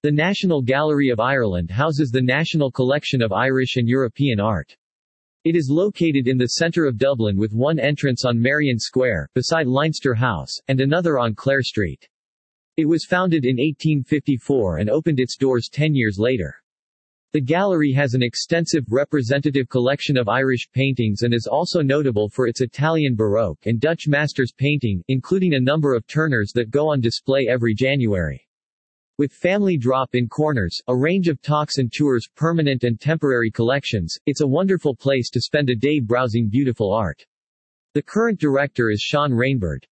The National Gallery of Ireland houses the national collection of Irish and European art. It is located in the centre of Dublin with one entrance on Marion Square, beside Leinster House, and another on Clare Street. It was founded in 1854 and opened its doors 10 years later. The gallery has an extensive, representative collection of Irish paintings and is also notable for its Italian Baroque and Dutch masters painting, including a number of Turners that go on display every January. With family drop-in corners, a range of talks and tours, permanent and temporary collections, it's a wonderful place to spend a day browsing beautiful art. The current director is Sean Rainbird.